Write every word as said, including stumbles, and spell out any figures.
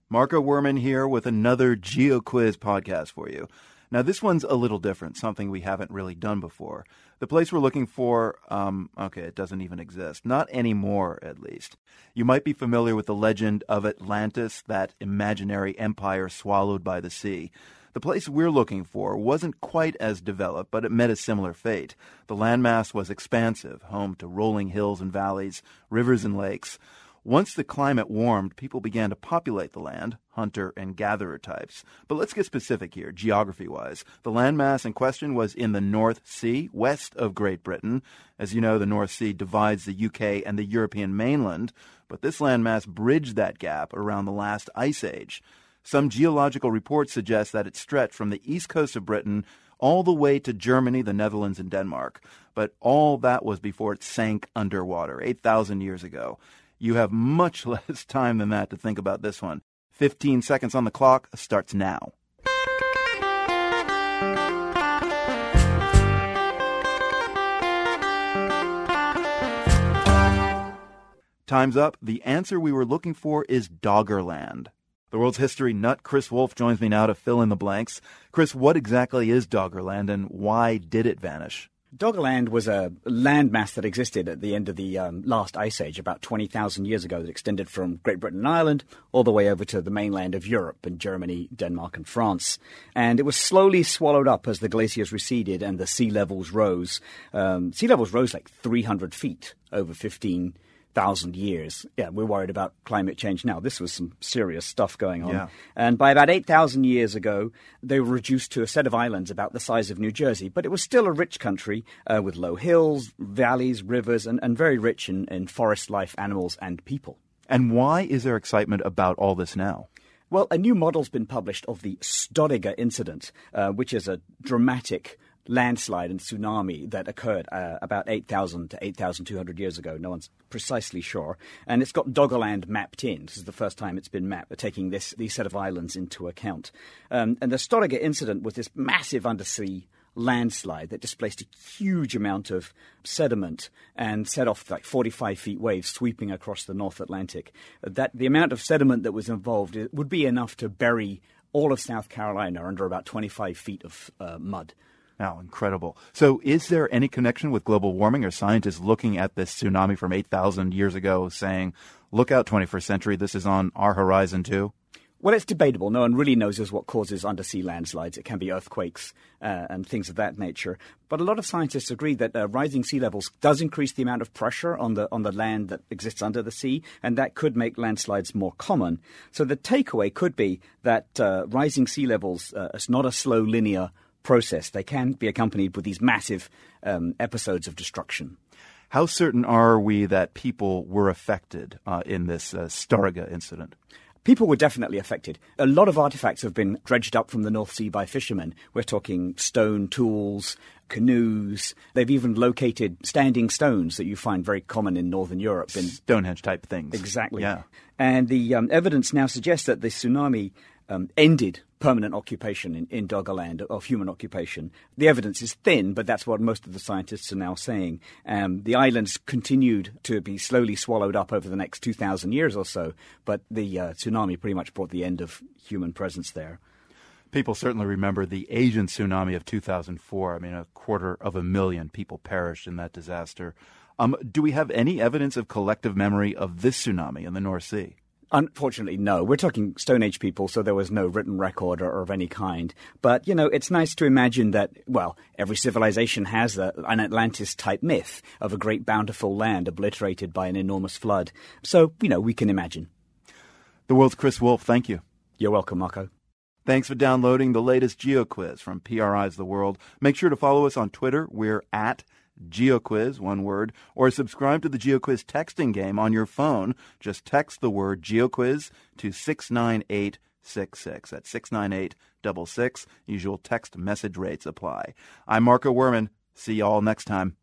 Marco Werman here with another GeoQuiz podcast for you. Now, this one's a little different, something we haven't really done before. The place we're looking for, um, okay, it doesn't even exist. Not anymore, at least. You might be familiar with the legend of Atlantis, that imaginary empire swallowed by the sea. The place we're looking for wasn't quite as developed, but it met a similar fate. The landmass was expansive, home to rolling hills and valleys, rivers and lakes. Once the climate warmed, people began to populate the land, hunter and gatherer types. But let's get specific here, geography-wise. The landmass in question was in the North Sea, west of Great Britain. As you know, the North Sea divides the U K and the European mainland, but this landmass bridged that gap around the last ice age. Some geological reports suggest that it stretched from the east coast of Britain all the way to Germany, the Netherlands, and Denmark. But all that was before it sank underwater, eight thousand years ago. You have much less time than that to think about this one. fifteen seconds on the clock starts now. Time's up. The answer we were looking for is Doggerland. The world's history nut Chris Wolf joins me now to fill in the blanks. Chris, what exactly is Doggerland and why did it vanish? Doggerland was a landmass that existed at the end of the um, last ice age, about twenty thousand years ago, that extended from Great Britain and Ireland all the way over to the mainland of Europe and Germany, Denmark and France. And it was slowly swallowed up as the glaciers receded and the sea levels rose. Um, sea levels rose like three hundred feet over fifteen thousand years. Yeah, we're worried about climate change now. This was some serious stuff going on. Yeah. And by about eight thousand years ago, they were reduced to a set of islands about the size of New Jersey. But it was still a rich country uh, with low hills, valleys, rivers, and, and very rich in, in forest life, animals, and people. And why is there excitement about all this now? Well, a new model's been published of the Stødegger incident, uh, which is a dramatic landslide and tsunami that occurred uh, about eight thousand to eight thousand two hundred years ago. No one's precisely sure. And it's got Doggerland mapped in. This is the first time it's been mapped, taking this these set of islands into account. Um, and the Stødegger incident was this massive undersea landslide that displaced a huge amount of sediment and set off like forty-five feet waves sweeping across the North Atlantic. That the amount of sediment that was involved would be enough to bury all of South Carolina under about twenty-five feet of uh, mud. Wow, incredible. So is there any connection with global warming? Are scientists looking at this tsunami from eight thousand years ago saying, look out, twenty-first century, this is on our horizon too? Well, it's debatable. No one really knows what causes undersea landslides. It can be earthquakes uh, and things of that nature. But a lot of scientists agree that uh, rising sea levels does increase the amount of pressure on the on the land that exists under the sea, and that could make landslides more common. So the takeaway could be that uh, rising sea levels uh, is not a slow linear process. They can be accompanied with these massive um, episodes of destruction. How certain are we that people were affected uh, in this uh, Stødegger incident? People were definitely affected. A lot of artifacts have been dredged up from the North Sea by fishermen. We're talking stone tools, canoes. They've even located standing stones that you find very common in Northern Europe. In Stonehenge-type things. Exactly. Yeah. And the um, evidence now suggests that the tsunami um, ended permanent occupation in, in Doggerland, of human occupation. The evidence is thin, but that's what most of the scientists are now saying. Um, the islands continued to be slowly swallowed up over the next two thousand years or so, but the uh, tsunami pretty much brought the end of human presence there. People certainly remember the Asian tsunami of two thousand four. I mean, a quarter of a million people perished in that disaster. Um, do we have any evidence of collective memory of this tsunami in the North Sea? Unfortunately, no. We're talking Stone Age people, so there was no written record or, or of any kind. But, you know, it's nice to imagine that, well, every civilization has a, an Atlantis-type myth of a great bountiful land obliterated by an enormous flood. So, you know, we can imagine. The world's Chris Wolf, thank you. You're welcome, Marco. Thanks for downloading the latest GeoQuiz from P R I's The World. Make sure to follow us on Twitter. We're at GeoQuiz, one word, or subscribe to the GeoQuiz texting game on your phone. Just text the word GeoQuiz to six nine eight six six. That's six nine eight six six. Usual text message rates apply. I'm Marco Werman. See you all next time.